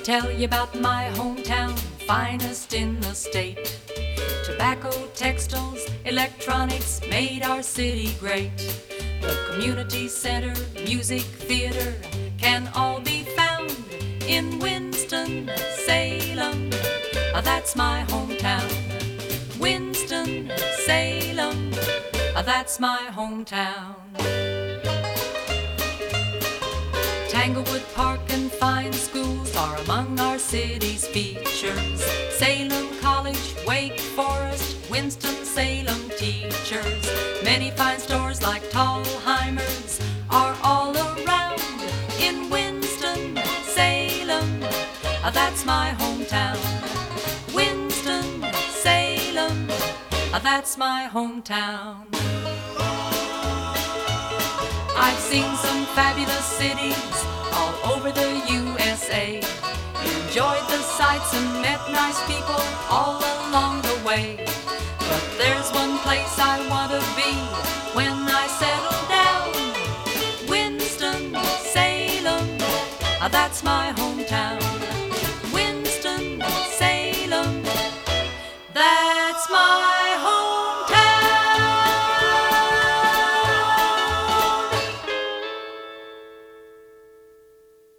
tell you about my hometown, finest in the state. Tobacco, textiles, electronics made our city great. The community center, music, theater can all be found in Winston-Salem. That's my hometown. Winston-Salem, that's my hometown. Tanglewood Park and fine schools are among our city's features. Salem College, Wake Forest, Winston-Salem teachers. Many fine stores like Tallheimer's are all around in Winston-Salem. That's my hometown. Winston-Salem, that's my hometown. I've seen some fabulous cities all over the USA. Enjoyed the sights and met nice people all along the way. But there's one place I want to be when I settle down. Winston-Salem, that's my hometown. Winston-Salem, that's my